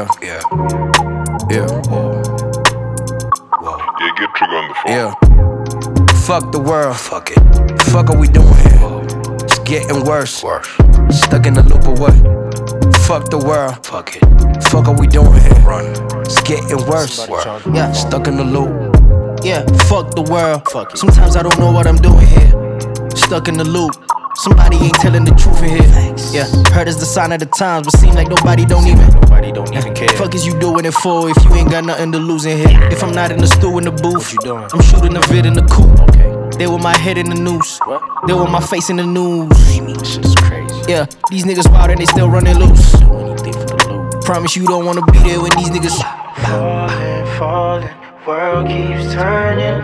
Yeah. Yeah. Whoa. Yeah, get Trigger on the phone. Yeah. Fuck the world. Fuck it. Fuck are we doing here? It's getting worse. Stuck in the loop of what? Fuck the world. Fuck it. Fuck are we doing here? Run. It's getting worse. Yeah, Stuck in the loop. yeah, fuck the world. Sometimes I don't know what I'm doing here. Stuck in the loop. Somebody ain't telling the truth in here. Yeah, heard it's the sign of the times, but seem like nobody don't even care. Fuck is you doing it for if you ain't got nothing to lose in here? If I'm not in the stew in the booth, you doing? I'm shooting a vid in the coupe. Okay. They with my head in the noose. What? They with my face in the news. This shit's crazy. Yeah, these niggas wild and they still running loose. Do anything for the loot. Promise you don't wanna be there when these niggas Falling, world keeps turning.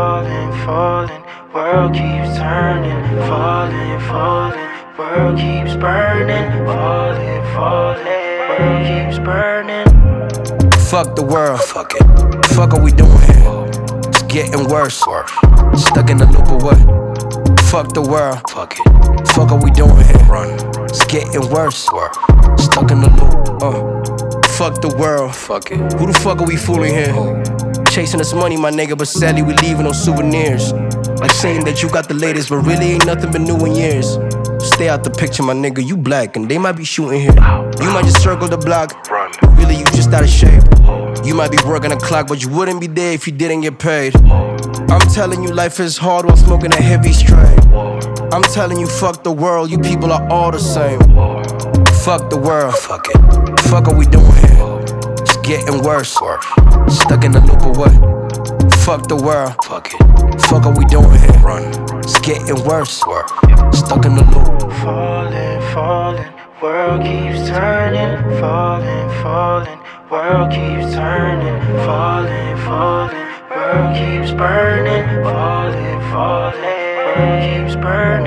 Falling, world keeps turning. Falling, world keeps burning. Falling, world keeps burning. Fuck the world. Fuck it. Fuck are we doing here? It's getting worse. Stuck in the loop of what? Fuck the world. Fuck it. Fuck are we doing here? Run. It's getting worse. Stuck in the loop. Fuck the world. Fuck it. Who the fuck are we fooling here? Chasing this money, my nigga, but sadly we leaving no souvenirs. Like saying that you got the latest, but really ain't nothing been new in years. Stay out the picture, my nigga, you black, and they might be shooting here. You might just circle the block, Run. but really you just out of shape. You might be working a clock, but you wouldn't be there if you didn't get paid. I'm telling you, life is hard while smoking a heavy strain. I'm telling you, fuck the world, you people are all the same. Fuck the world. Fuck it. Fuck are we doing here? It's getting worse. Stuck in the loop of what? Fuck the world. Fuck it. Fuck are we doing here? Run. It's getting worse. Stuck in the loop. Falling, world keeps turning. Falling, world keeps turning. Falling, world keeps burning. Falling, world keeps burning.